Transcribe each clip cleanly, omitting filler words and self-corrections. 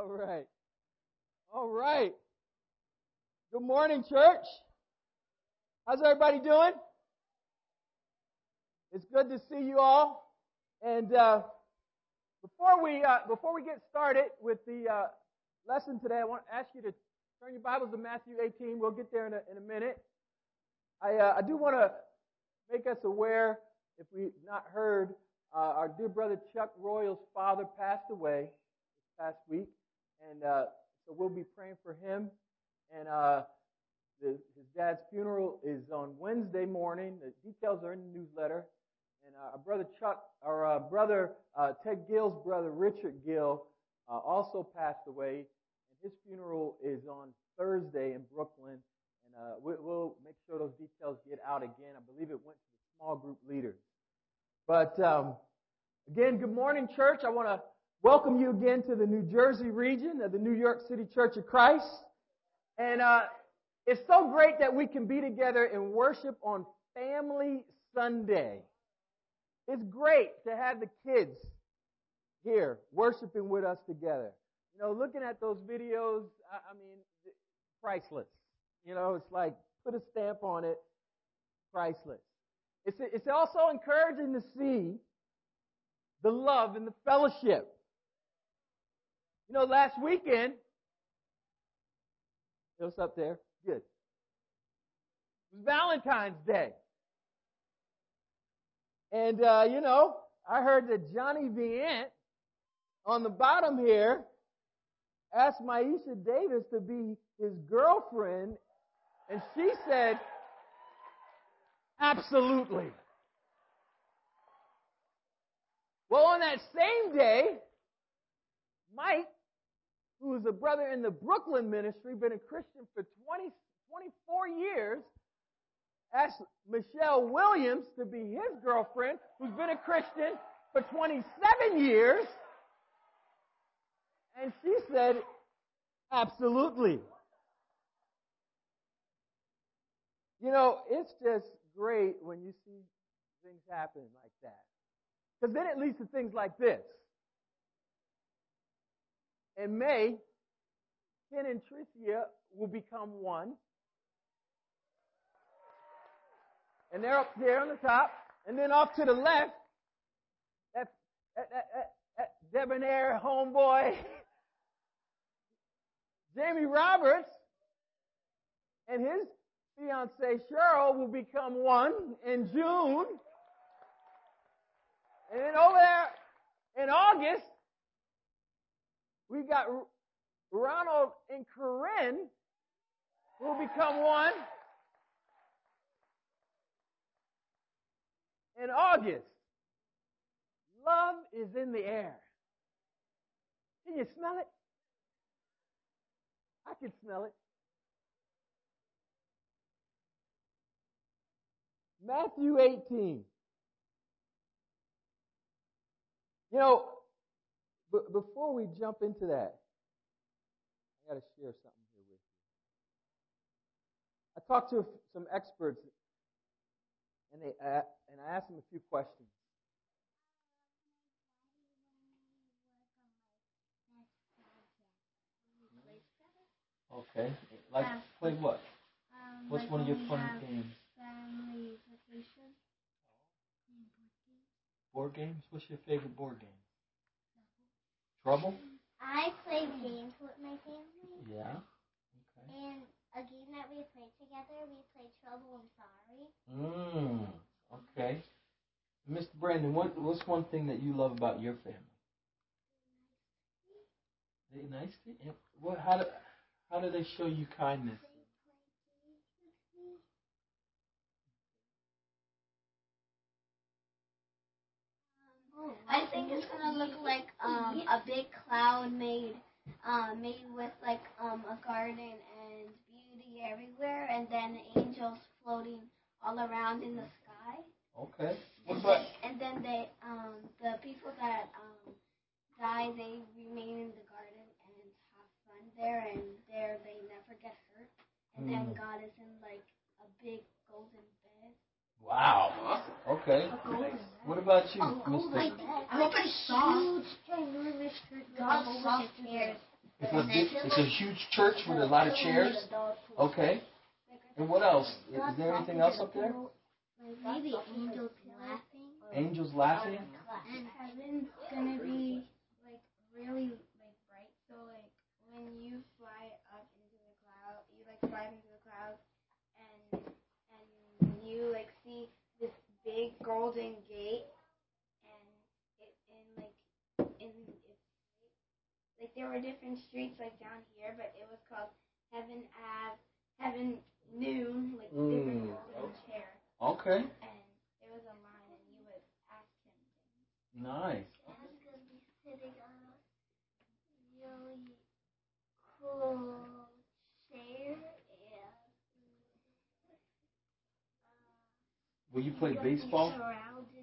All right. All right. Good morning, church. How's everybody doing? It's good to see you all. And before we get started with the lesson today, I want to ask you to turn your Bibles to Matthew 18. We'll get there in a minute. I do want to make us aware, if we've not heard, our dear brother Chuck Royal's father passed away this past week, and so we'll be praying for him. And his dad's funeral is on Wednesday morning. The details are in the newsletter. And our brother Ted Gill's brother Richard Gill also passed away, and his funeral is on Thursday in Brooklyn. And we'll make sure those details get out again. I believe it went to the small group leaders. But again, good morning, church. I want to welcome you again to the New Jersey region of the New York City Church of Christ. And it's so great that we can be together and worship on Family Sunday. It's great to have the kids here worshiping with us together. You know, looking at those videos, I mean, priceless. You know, it's like, put a stamp on it, priceless. It's also encouraging to see the love and the fellowship. You know, last weekend, what's up there? Good. It was Valentine's Day. And, you know, I heard that Johnny Viant on the bottom here asked Maisha Davis to be his girlfriend, and she said, absolutely. Well, on that same day, Mike, who is a brother in the Brooklyn ministry, been a Christian for 24 years, asked Michelle Williams to be his girlfriend, who's been a Christian for 27 years. And she said, absolutely. You know, it's just great when you see things happen like that. Because then it leads to things like this. In May, Ken and Tricia will become one. And they're up there on the top. And then off to the left, that debonair homeboy, Jamie Roberts, and his fiancée Cheryl will become one in June. And then over there in August, we got Ronald and Corinne who will become one in August. Love is in the air. Can you smell it? I can smell it. Matthew 18. You know, before we jump into that, I got to share something here with you. I talked to some experts, and I asked them a few questions. Okay. Like, play what? What's like one of your fun games? Family vacation. Board games? What's your favorite board game? Trouble? I play games with my family. Yeah. Okay. And a game that we play together, we play Trouble and Sorry. Okay. Mr. Brandon, what's one thing that you love about your family? They're nice to you. What? How do they show you kindness? I think it's gonna look like a big cloud made with like a garden and beauty everywhere, and then angels floating all around in the sky. Okay. And then they the people that die, they remain in the garden and have fun there, and there they never get hurt. And then God is in like a big golden bed. Wow. Okay. What about you, Mr. Mr.? I hope it's soft. Huge, ginormous God over his chairs. It's a huge church with a lot of chairs. Okay. And what else? Is there anything else up there? Maybe angels laughing. Angels laughing? And heaven's gonna be like really like bright. So like when you fly up into the cloud, you like fly up into the clouds, and you like see this big golden gate, and like there were different streets like down here, but it was called Heaven Ave, Heaven Noon, like different golden chair. Okay. And there was a line, and you would ask him things. Nice. And he's gonna be sitting on a really cool chair, and will you play baseball? Surrounded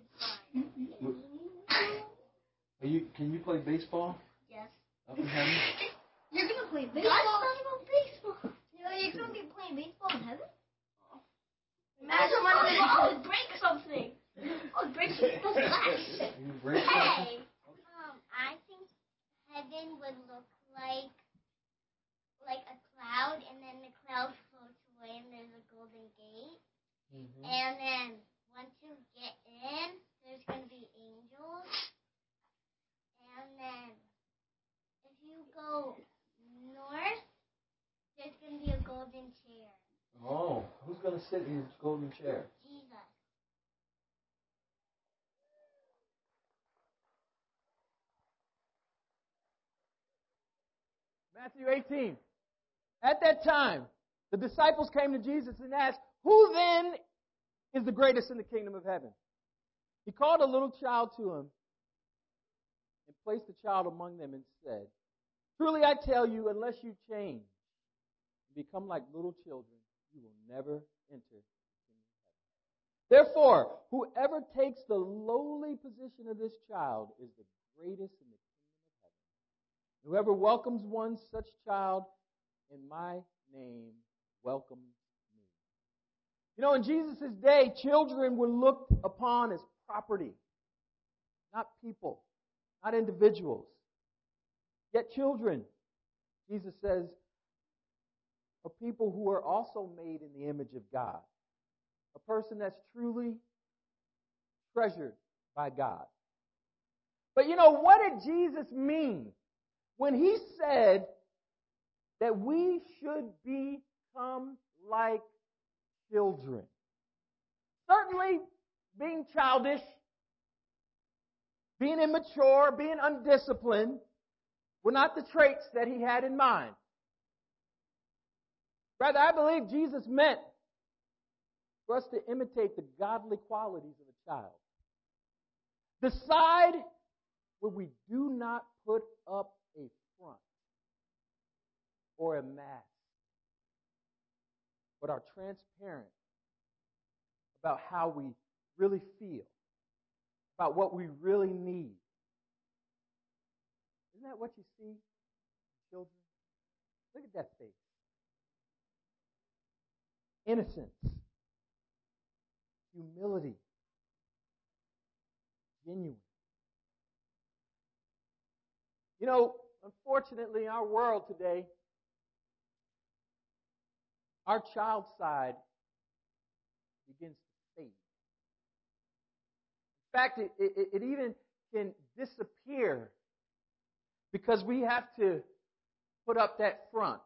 by Can you play baseball? Yes. Up in heaven? You're gonna play baseball. God's talking about baseball. You're gonna be playing baseball in heaven? Imagine one of those. Break something. Break something. You break something? I think heaven would look like a cloud, and then the cloud floats away, and there's a golden gate. Mm-hmm. And then once you get in, there's going to be angels. And then if you go north, there's going to be a golden chair. Oh, who's going to sit in his golden chair? Jesus. Matthew 18. At that time, the disciples came to Jesus and asked, "Who then is the greatest in the kingdom of heaven?" He called a little child to him and placed the child among them and said, "Truly I tell you, unless you change and become like little children, you will never enter the kingdom of heaven. Therefore, whoever takes the lowly position of this child is the greatest in the kingdom of heaven. Whoever welcomes one such child in my name welcomes me." You know, in Jesus' day, children were looked upon as property, not people, not individuals. Yet children, Jesus says, are people who are also made in the image of God. A person that's truly treasured by God. But you know, what did Jesus mean when he said that we should become like children? Certainly, being childish, being immature, being undisciplined were not the traits that he had in mind. Rather, I believe Jesus meant for us to imitate the godly qualities of a child. Decide where we do not put up a front or a mask, but are transparent about how we really feel, about what we really need. Isn't that what you see, children? Look at that face. Innocence, humility, genuine. You know, unfortunately, in our world today, our child side begins to fade. In fact, it even can disappear because we have to put up that front.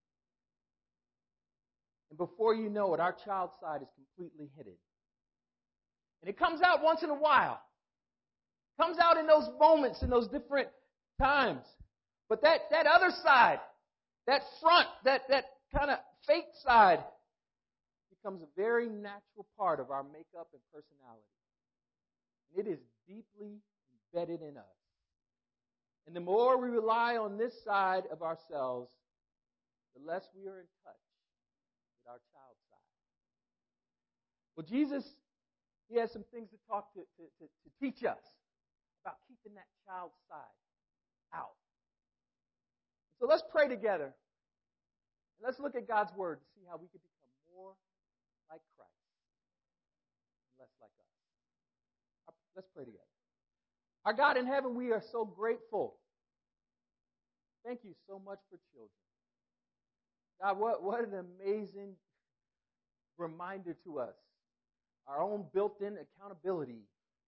And before you know it, our child side is completely hidden. And it comes out once in a while. It comes out in those moments, in those different times. But that other side, that front, that kind of fake side, becomes a very natural part of our makeup and personality. And it is deeply embedded in us. And the more we rely on this side of ourselves, the less we are in touch with our child side. Well, Jesus, he has some things to talk to teach us about keeping that child side out. So let's pray together. And let's look at God's Word to see how we can become more like Christ and less like us. Let's pray together. Our God in heaven, we are so grateful thank you so much for children. God, what an amazing reminder to us. Our own built-in accountability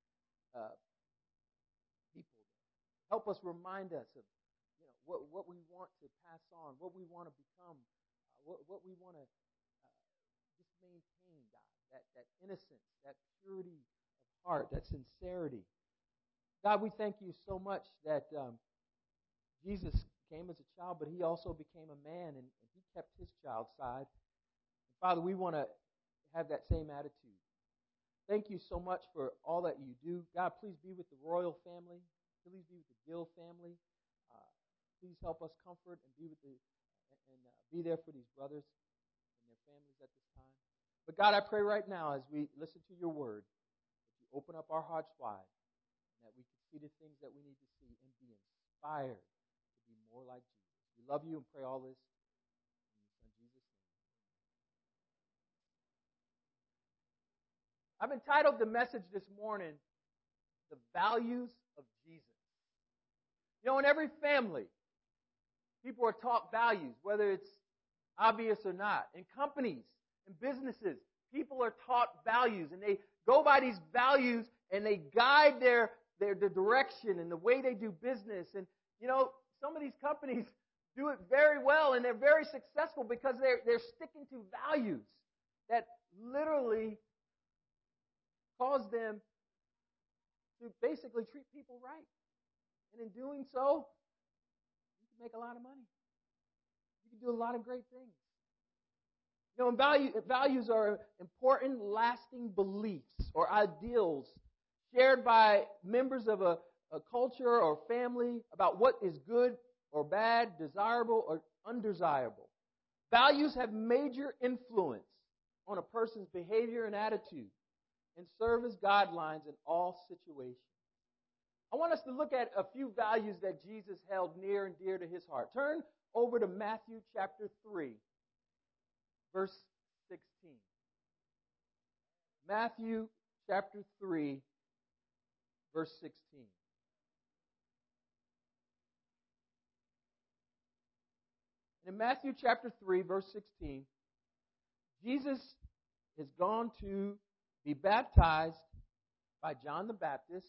people. Help us remind us of what we want to pass on, what we want to become, what we want to just maintain, God, that innocence, that purity of heart, that sincerity. God, we thank you so much that Jesus came as a child, but he also became a man, and he kept his child side. And Father, we want to have that same attitude. Thank you so much for all that you do. God, please be with the Royal family. Please be with the Gill family. Please help us comfort and be there for these brothers and their families at this time. But God, I pray right now as we listen to your word, that you open up our hearts wide, and that we can see the things that we need to see and be inspired to be more like Jesus. We love you and pray all this in your Son Jesus' name. I've entitled the message this morning, The Values of Jesus. You know, in every family, people are taught values, whether it's obvious or not. In companies, in businesses, people are taught values, and they go by these values, and they guide their direction and the way they do business. And, you know, some of these companies do it very well, and they're very successful because they're sticking to values that literally cause them to basically treat people right. And in doing so, you can make a lot of money. You can do a lot of great things. You know, and values are important, lasting beliefs or ideals shared by members of a culture or family about what is good or bad, desirable or undesirable. Values have major influence on a person's behavior and attitude and serve as guidelines in all situations. I want us to look at a few values that Jesus held near and dear to his heart. Turn over to Matthew chapter 3, verse 16. Matthew chapter 3, verse 16. And in Matthew chapter 3, verse 16, Jesus has gone to be baptized by John the Baptist.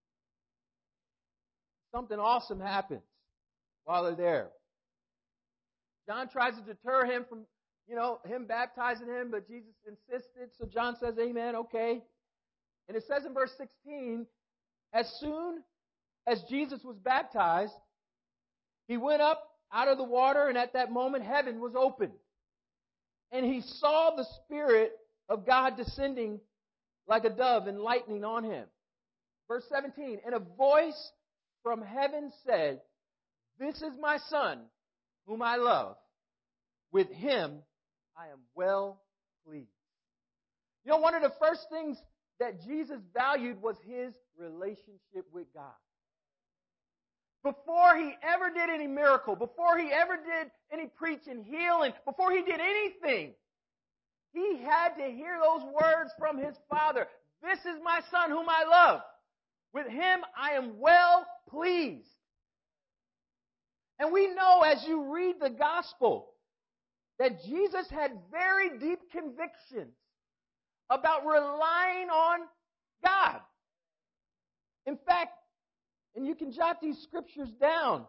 Something awesome happens while they're there. John tries to deter him from, him baptizing him, but Jesus insisted. So John says, amen, okay. And it says in verse 16, as soon as Jesus was baptized, he went up out of the water, and at that moment heaven was opened. And he saw the Spirit of God descending like a dove and lightning on him. Verse 17, and a voice from heaven said, this is my Son, whom I love. With him I am well pleased. You know, one of the first things that Jesus valued was his relationship with God. Before he ever did any miracle, before he ever did any preaching, healing, before he did anything, he had to hear those words from his Father. This is my Son whom I love. With him I am well pleased. And we know as you read the gospel that Jesus had very deep convictions about relying on God. In fact, and you can jot these scriptures down.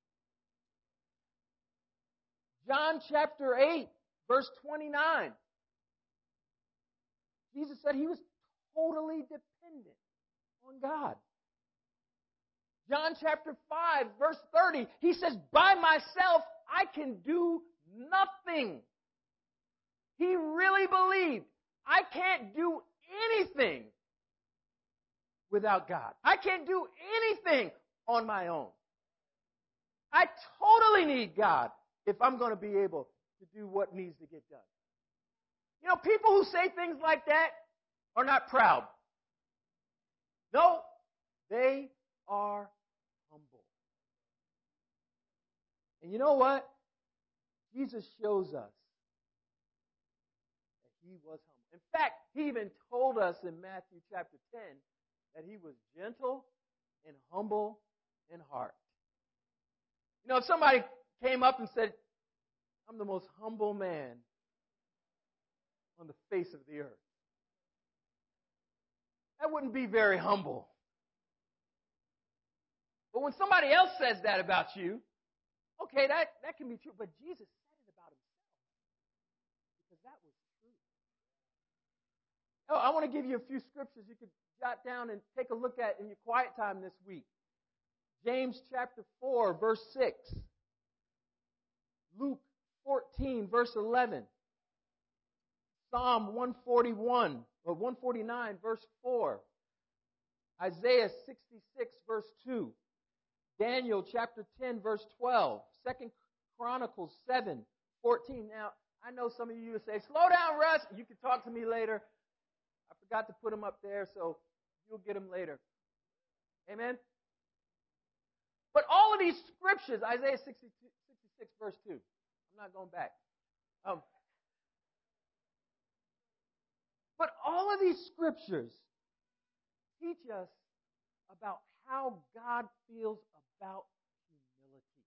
John chapter 8, verse 29. Jesus said he was totally dependent on God. John chapter 5, verse 30, he says, by myself I can do nothing. He really believed, I can't do anything without God. I can't do anything on my own. I totally need God if I'm going to be able to do what needs to get done. You know, people who say things like that are not proud. No, they are humble. And you know what? Jesus shows us that he was humble. In fact, he even told us in Matthew chapter 10 that he was gentle and humble in heart. You know, if somebody came up and said, I'm the most humble man on the face of the earth, that wouldn't be very humble. But when somebody else says that about you, okay, that can be true. But Jesus said it about himself because that was true. Oh, I want to give you a few scriptures you could jot down and take a look at in your quiet time this week. James chapter 4, verse 6. Luke 14, verse 11. Psalm 149, verse 4. Isaiah 66, verse 2. Daniel chapter 10, verse 12. 2 Chronicles 7, 14. Now, I know some of you will say, slow down, Russ. You can talk to me later. I forgot to put them up there, so you'll get them later. Amen? But all of these scriptures, Isaiah 66, verse 2. I'm not going back. But all of these scriptures teach us about how God feels about humility.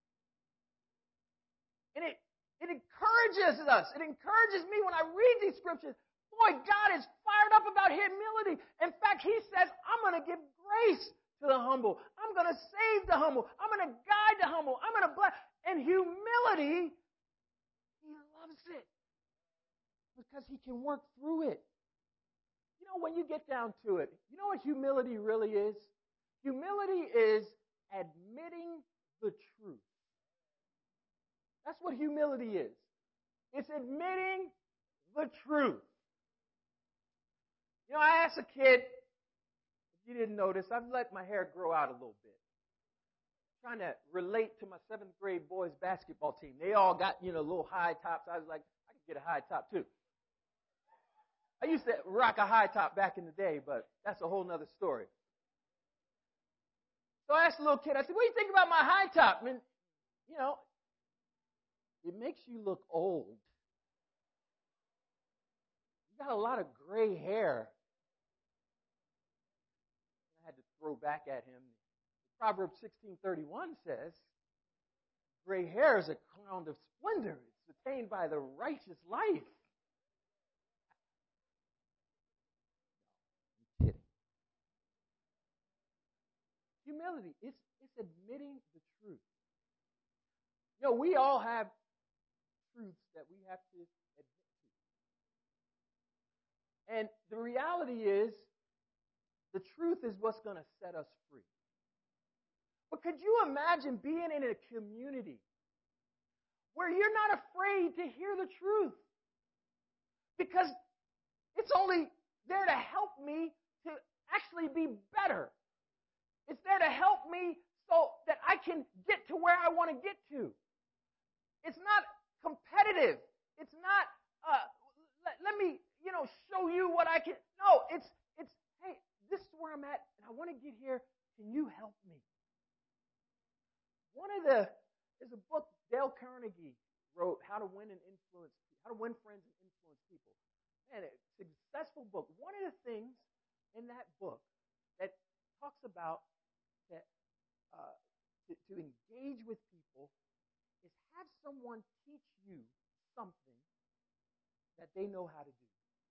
And it encourages us. It encourages me when I read these scriptures. Boy, God is fired up about humility. In fact, He says, I'm going to give grace to the humble. I'm going to save the humble. I'm going to guide the humble. I'm going to bless. And humility, He loves it because He can work through it. You know, when you get down to it, you know what humility really is? Humility is admitting the truth. That's what humility is. It's admitting the truth. You know, I asked a kid, if you didn't notice, I've let my hair grow out a little bit. Trying to relate to my 7th grade boys basketball team. They all got, little high tops. I was like, I could get a high top too. I used to rock a high top back in the day, but that's a whole nother story. So I asked the little kid, I said, what do you think about my high top? I mean, it makes you look old. You got a lot of gray hair. I had to throw back at him. Proverbs 16:31 says, gray hair is a crown of splendor. It's attained by the righteous life. I'm kidding. Humility, it's admitting the truth. We all have truths that we have to admit to. And the reality is, the truth is what's going to set us free. But could you imagine being in a community where you're not afraid to hear the truth? Because it's only there to help me to actually be better. It's there to help me so that I can get to where I want to get to. It's not competitive. It's not, let me, show you what I can. No, it's, hey, this is where I'm at, and I want to get here. Can you help me? There's a book Dale Carnegie wrote, How to Win Friends and Influence People. Man, it's a successful book. One of the things in that book that talks about that to engage with people is have someone teach you something that they know how to do.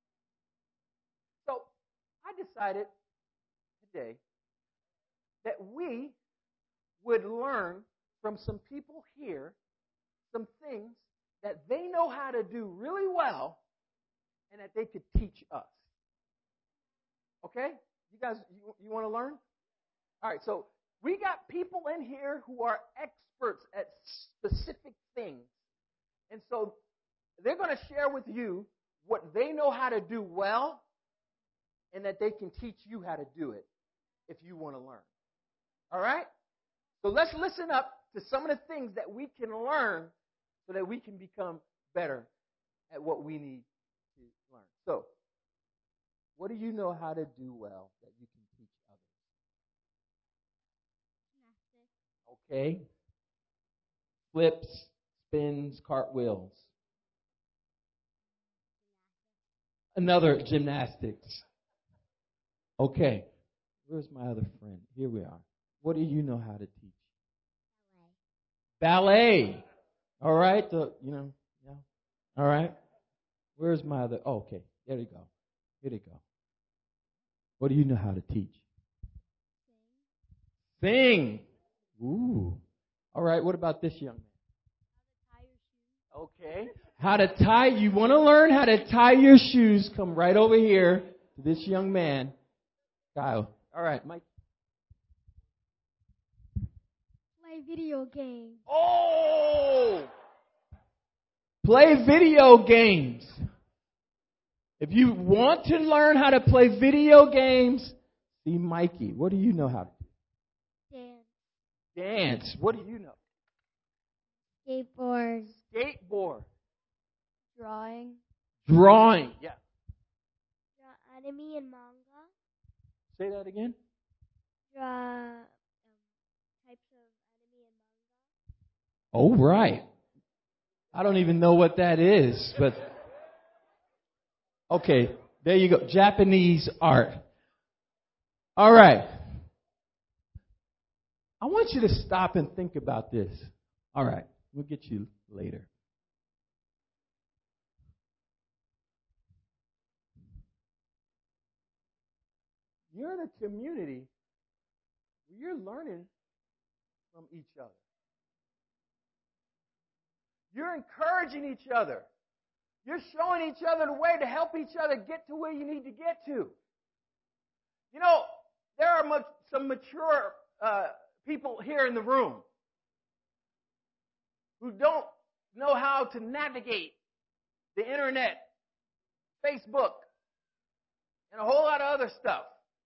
So I decided today that we would learn from some people here some things that they know how to do really well and that they could teach us. Okay? You guys, you want to learn? All right, so we got people in here who are experts at specific things. And so they're going to share with you what they know how to do well and that they can teach you how to do it if you want to learn. All right? So let's listen up to some of the things that we can learn so that we can become better at what we need to learn. So, what do you know how to do well that you can teach others? Gymnastics. Okay. Flips, spins, cartwheels. Another gymnastics. Okay. Where's my other friend? Here we are. What do you know how to teach? Ballet. All right. Yeah. All right. Where's my other? Oh, okay. There you go. Here you go. What do you know how to teach? Sing. Ooh. All right. What about this young man? Okay. How to tie. You want to learn how to tie your shoes? Come right over here to this young man. Kyle. All right, Mike. Play video games. Oh! Play video games. If you want to learn how to play video games, see Mikey. What do you know how to do? Dance. What do you know? Skateboard. Skateboard. Drawing. Yeah. Draw anime and manga. Say that again. Draw types of anime and manga. Oh, right. I don't even know what that is, but okay, there you go. Japanese art. All right. I want you to stop and think about this. All right, we'll get you later. You're in a community where you're learning from each other. You're encouraging each other. You're showing each other the way to help each other get to where you need to get to. You know, there are some mature people here in the room who don't know how to navigate the internet, Facebook, and a whole lot of other stuff.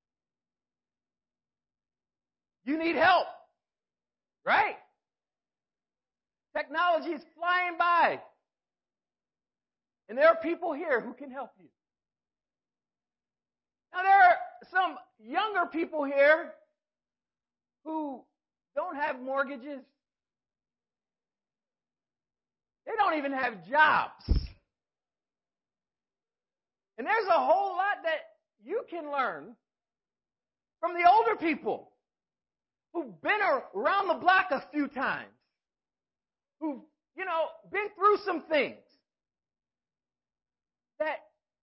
You need help, right? Technology is flying by. And there are people here who can help you. Now, there are some younger people here who don't have mortgages. They don't even have jobs. And there's a whole lot that you can learn from the older people who've been around the block a few times, who've, been through some things that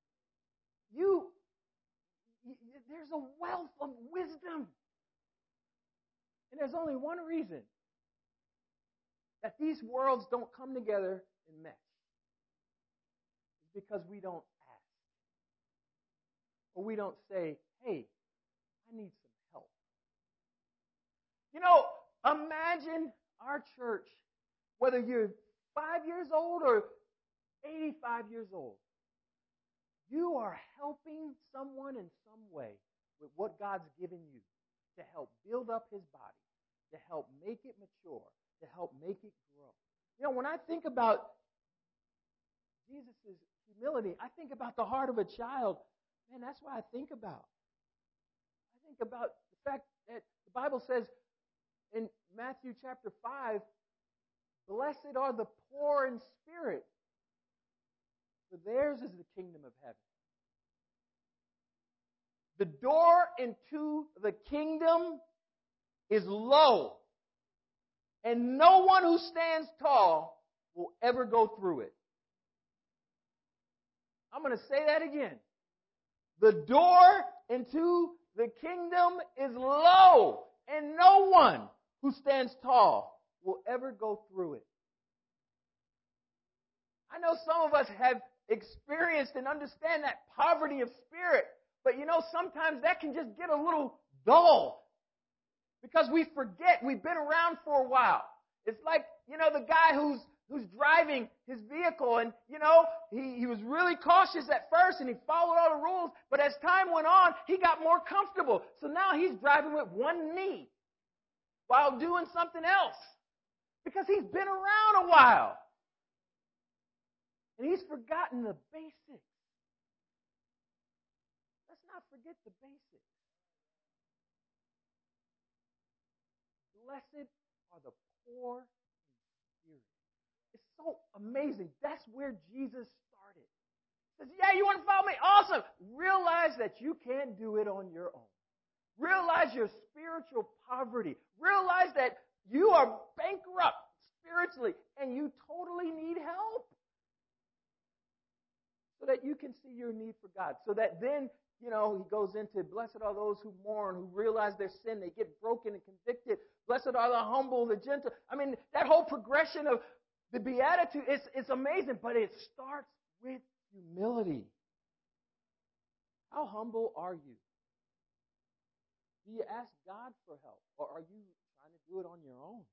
there's a wealth of wisdom. And there's only one reason that these worlds don't come together and mesh. It's because we don't ask. Or we don't say, hey, I need some help. Imagine our church, whether you're 5 years old or 85 years old, you are helping someone in some way with what God's given you to help build up His body, to help make it mature, to help make it grow. When I think about Jesus' humility, I think about the heart of a child. Man, that's what I think about. I think about the fact that the Bible says in Matthew chapter 5, blessed are the poor in spirit, for theirs is the kingdom of heaven. The door into the kingdom is low, and no one who stands tall will ever go through it. I'm going to say that again. The door into the kingdom is low, and no one who stands tall will ever go through it. I know some of us have experienced and understand that poverty of spirit, but sometimes that can just get a little dull because we forget we've been around for a while. It's like, the guy who's driving his vehicle and, he was really cautious at first and he followed all the rules, but as time went on, he got more comfortable. So now he's driving with one knee while doing something else because he's been around a while. And he's forgotten the basics. Let's not forget the basics. Blessed are the poor in spirit. It's so amazing. That's where Jesus started. He says, yeah, you want to follow me? Awesome. Realize that you can't do it on your own. Realize your spiritual poverty. Realize that you are bankrupt spiritually, and you totally need help. So that you can see your need for God. So that then, he goes into, blessed are those who mourn, who realize their sin, they get broken and convicted. Blessed are the humble, the gentle. I mean, that whole progression of the Beatitude, it's amazing, but it starts with humility. How humble are you? Do you ask God for help, or are you trying to do it on your own?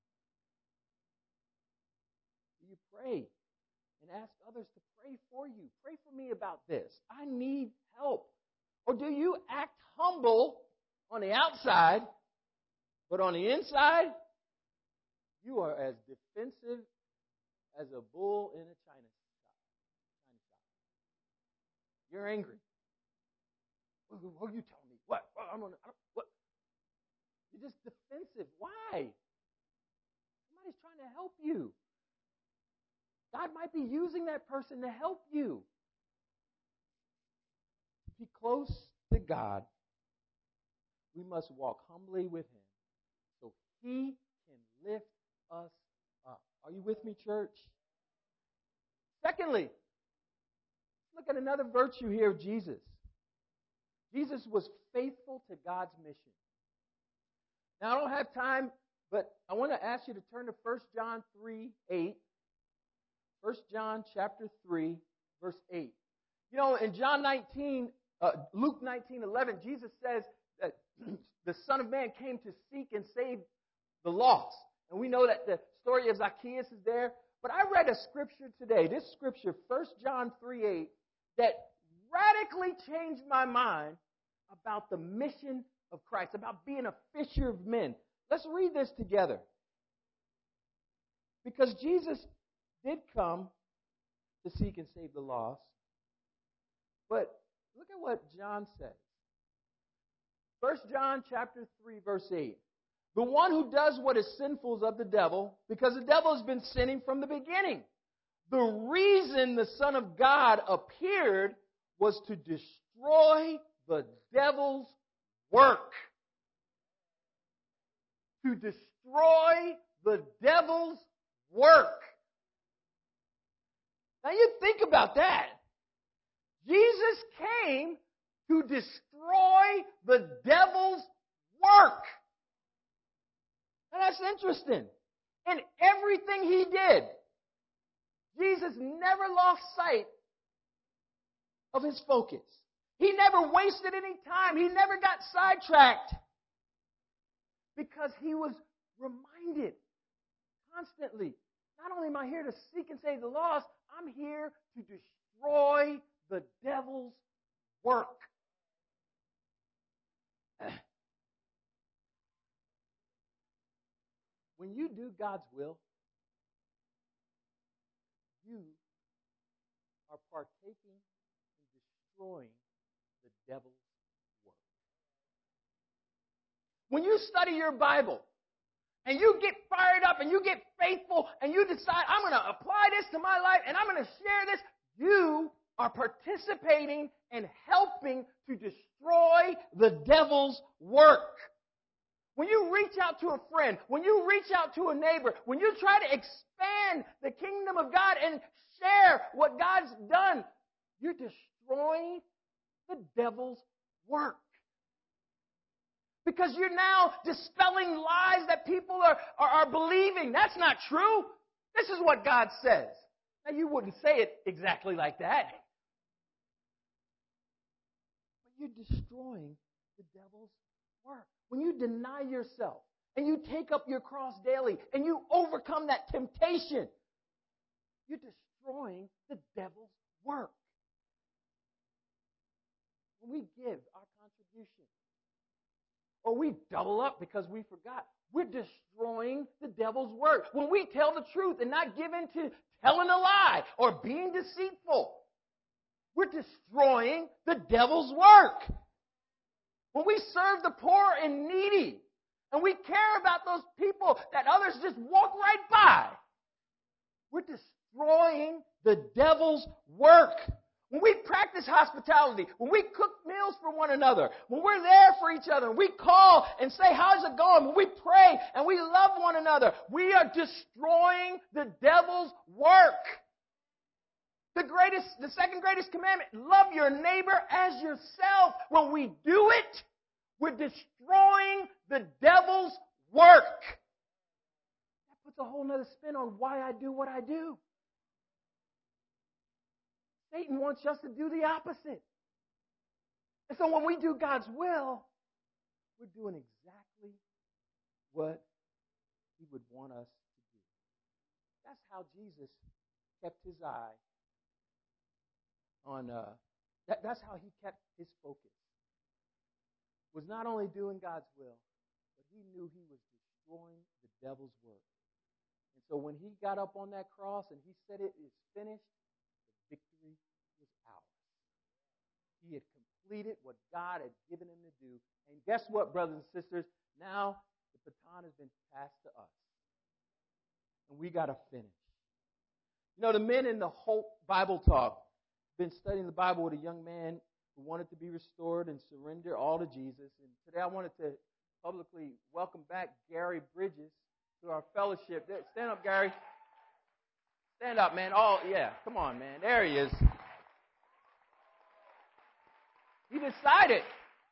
Do you pray and ask others to pray for you? Pray for me about this. I need help. Or do you act humble on the outside, but on the inside, you are as defensive as a bull in a china shop. You're angry. What are you telling me? What? What? You're just defensive. Why? Somebody's trying to help you. God might be using that person to help you. To be close to God, we must walk humbly with Him so He can lift us up. Are you with me, church? Secondly, look at another virtue here of Jesus. Jesus was faithful to God's mission. Now, I don't have time, but I want to ask you to turn to 1 John 3:8. 1 John chapter 3, verse 8. In Luke 19:11, Jesus says that the Son of Man came to seek and save the lost. And we know that the story of Zacchaeus is there. But I read a scripture today, this scripture, 1 John 3:8, that radically changed my mind about the mission of Christ, about being a fisher of men. Let's read this together. Because Jesus did come to seek and save the lost. But look at what John says. 1 John chapter 3, verse 8. The one who does what is sinful is of the devil, because the devil has been sinning from the beginning. The reason the Son of God appeared was to destroy the devil's work. To destroy the devil's work. Now you think about that. Jesus came to destroy the devil's work. And that's interesting. In everything He did, Jesus never lost sight of His focus. He never wasted any time. He never got sidetracked. Because He was reminded constantly, not only am I here to seek and save the lost, I'm here to destroy the devil's work. When you do God's will, you are partaking in destroying the devil's work. When you study your Bible, and you get fired up, and you get faithful, and you decide, I'm going to apply this to my life, and I'm going to share this, you are participating and helping to destroy the devil's work. When you reach out to a friend, when you reach out to a neighbor, when you try to expand the kingdom of God and share what God's done, you're destroying the devil's work. Because you're now dispelling lies that people are believing. That's not true. This is what God says. Now, you wouldn't say it exactly like that. But you're destroying the devil's work. When you deny yourself and you take up your cross daily and you overcome that temptation, you're destroying the devil's work. When we give our contribution, or we double up because we forgot, we're destroying the devil's work. When we tell the truth and not give in to telling a lie or being deceitful, we're destroying the devil's work. When we serve the poor and needy, and we care about those people that others just walk right by, we're destroying the devil's work. When we practice hospitality, when we cook meals for one another, when we're there for each other, we call and say, how's it going? When we pray and we love one another, we are destroying the devil's work. The second greatest commandment, love your neighbor as yourself. When we do it, we're destroying the devil's work. That puts a whole nother spin on why I do what I do. Satan wants us to do the opposite. And so when we do God's will, we're doing exactly what He would want us to do. That's how Jesus kept His eye on, that's how He kept His focus. Was not only doing God's will, but He knew He was destroying the devil's work. And so when He got up on that cross and He said it is finished, victory was ours. He had completed what God had given Him to do. And guess what, brothers and sisters? Now the baton has been passed to us. And we got to finish. You know, the men in the Hope Bible Talk have been studying the Bible with a young man who wanted to be restored and surrender all to Jesus. And today I wanted to publicly welcome back Gary Bridges to our fellowship. Stand up, Gary. Stand up, man. Oh, yeah. Come on, man. There he is. He decided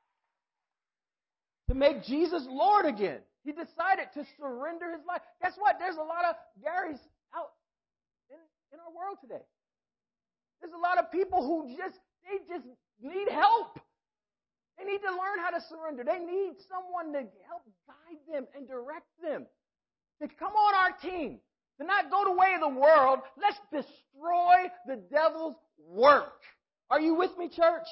to make Jesus Lord again. He decided to surrender his life. Guess what? There's a lot of Garys out in our world today. There's a lot of people who just need help. They need to learn how to surrender. They need someone to help guide them and direct them. To come on our team. To not go the way of the world. Let's destroy the devil's work. Are you with me, church?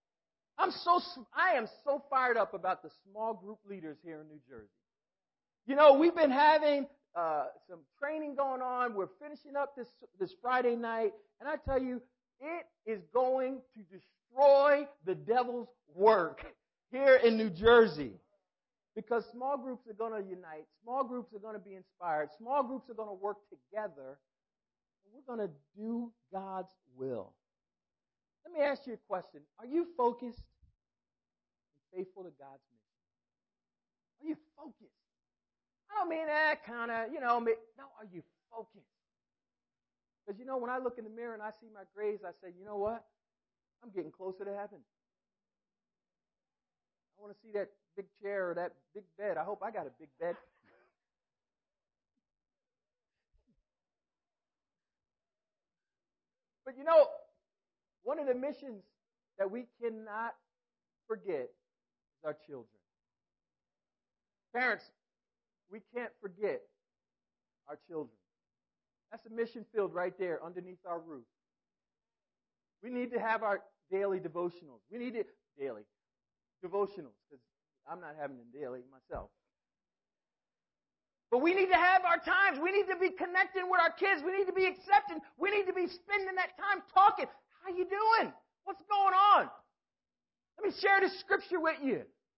I am so fired up about the small group leaders here in New Jersey. You know, we've been having some training going on. We're finishing up this Friday night. And I tell you, it is going to destroy the devil's work here in New Jersey. Because small groups are going to unite. Small groups are going to be inspired. Small groups are going to work together. And we're going to do God's will. Let me ask you a question. Are you focused and faithful to God's mission? Are you focused? I don't mean that kind of, no, are you focused? Because, when I look in the mirror and I see my grades, I say, you know what? I'm getting closer to heaven. I want to see that big chair or that big bed. I hope I got a big bed. But one of the missions that we cannot forget is our children. Parents, we can't forget our children. That's a mission field right there underneath our roof. We need to have our daily devotionals. We need it daily devotionals because I'm not having them daily myself. But we need to have our times. We need to be connecting with our kids. We need to be accepting. We need to be spending that time talking. How you doing? What's going on? Let me share this scripture with you.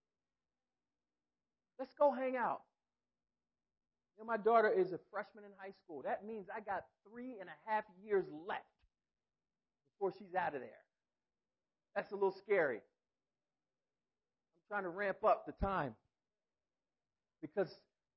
Let's go hang out. My daughter is a freshman in high school. That means I got 3.5 years left before she's out of there. That's a little scary. I'm trying to ramp up the time because,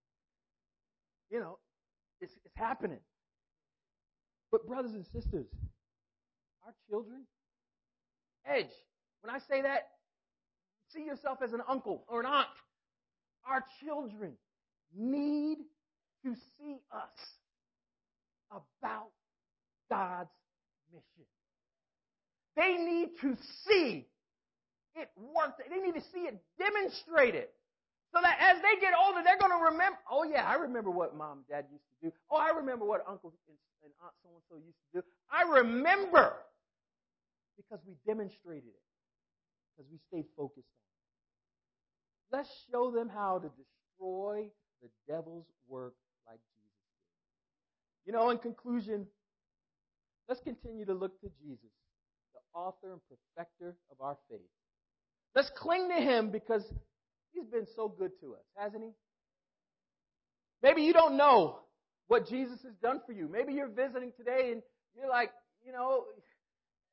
it's happening. But brothers and sisters, our children, Edge, when I say that, see yourself as an uncle or an aunt. Our children need to see us about God's mission. They need to see it work. They need to see it demonstrated. So that as they get older, they're going to remember, oh yeah, I remember what mom and dad used to do. Oh, I remember what uncle and aunt so-and-so used to do. I remember because we demonstrated it. Because we stayed focused on it. Let's show them how to destroy the devil's work like Jesus did. In conclusion, let's continue to look to Jesus, the author and perfecter of our faith. Let's cling to Him because He's been so good to us, hasn't He? Maybe you don't know what Jesus has done for you. Maybe you're visiting today and you're like,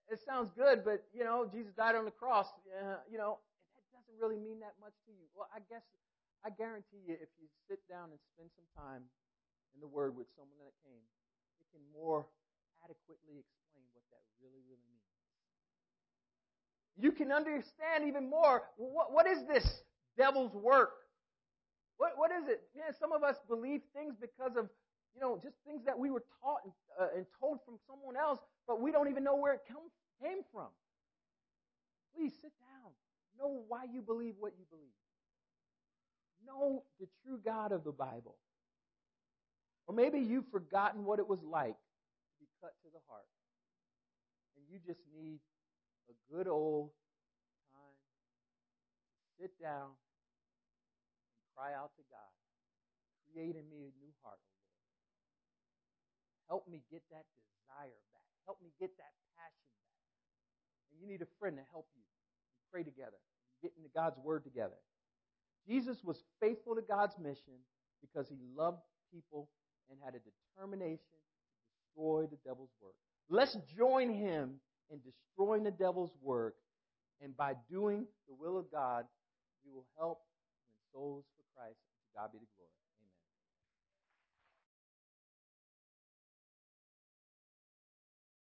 it sounds good, but, Jesus died on the cross, that doesn't really mean that much to you. Well, I guarantee you, if you sit down and spend some time in the Word with someone that came, it can more adequately explain what that really, really means. You can understand even more, what is this devil's work? What is it? Man, some of us believe things because of, just things that we were taught and told from someone else, but we don't even know where it came from. Please sit down. Know why you believe what you believe. Know the true God of the Bible. Or maybe you've forgotten what it was like to be cut to the heart. And you just need a good old time to sit down and cry out to God. Create in me a new heart, O Lord. Help me get that desire back. Help me get that passion back. And you need a friend to help you. And pray together. And get into God's Word together. Jesus was faithful to God's mission because he loved people and had a determination to destroy the devil's work. Let's join him in destroying the devil's work, and by doing the will of God, we will help win souls for Christ. To God be the glory.